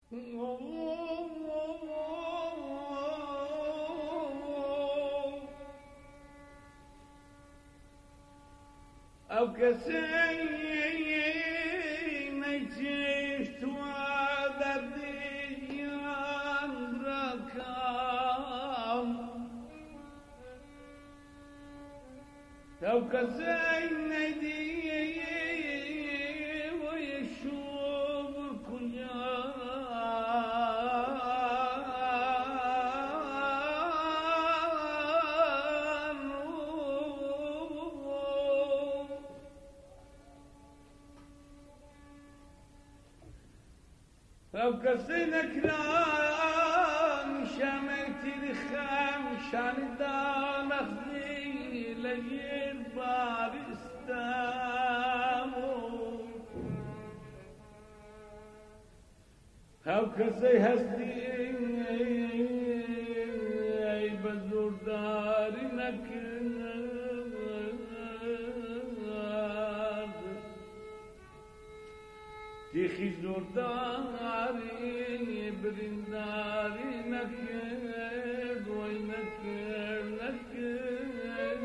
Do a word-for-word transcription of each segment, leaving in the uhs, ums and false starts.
او کسی نچشت و عدد جان رکام او کسی ندی و یشوب کجان او کسی نکران شمتی رخم شاندان اخذی لگیر بارستامو او کسی هستی ای بزرداری نکرد تیخی زرداری برنداری نکرد وی نکرد نکرد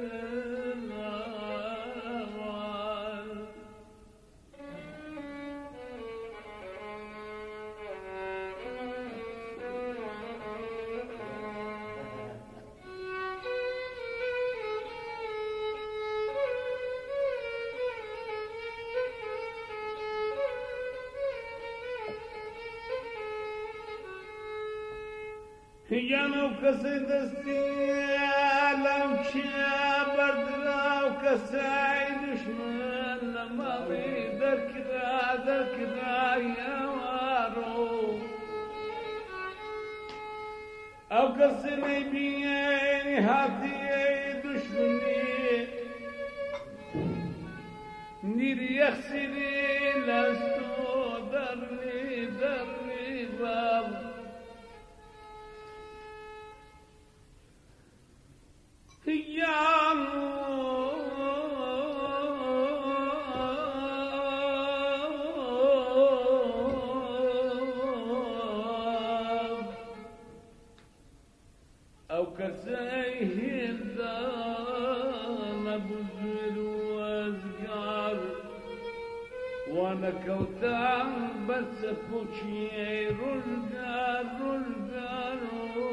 یانو کسی دستی علم چیا بردراو کسی دشمن لمالی در کدا در کدا یوارو او کسی نبینی حاتی دشمنی نیری اخسری لستو درنی درنی باب او كسيه الدان بزر وازقار وانا كوتان بس فوشي رلقار رلقار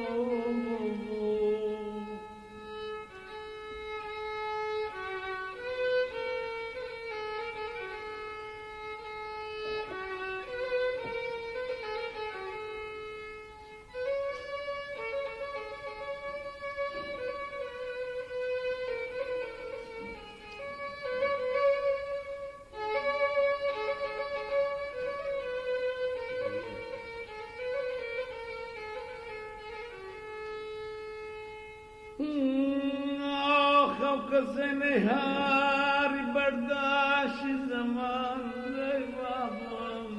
نهار برداشت زمان زیبابم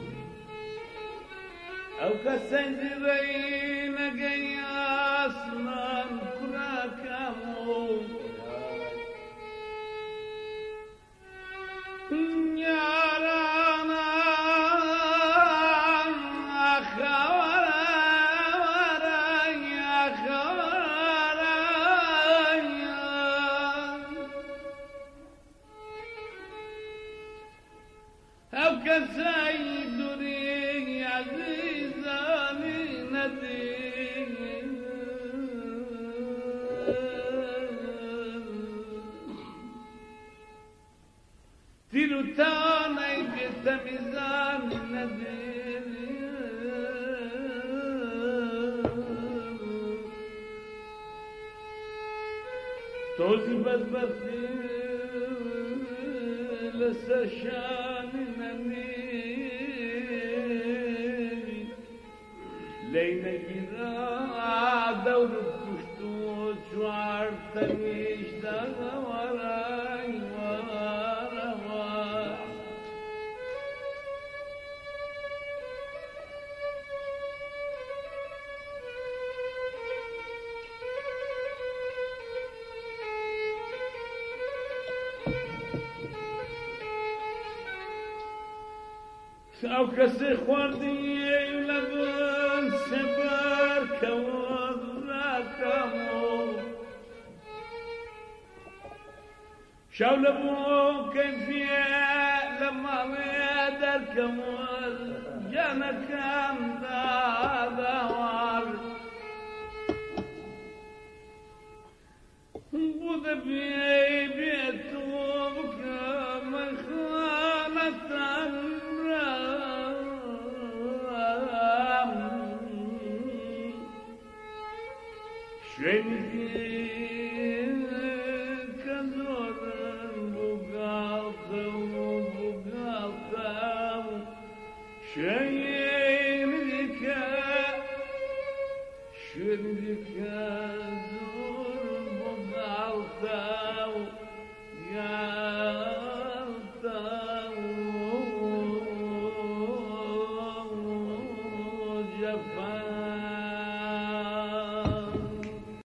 او کسنج رئی نگی آسمان کراکمو یارانا سيدري عزيزاني ندي تيروتانا يجت ميزان ندي توزي بس بس لسشان لينا جرا دور كشتو شوار تنيش دا وراي ورا ورا او كسي خواردي لبن سبر كوضركمو شو لبو كيفية لما دركمو جنكم دادوار بود بی بیتو بکم خانتن رام شنگی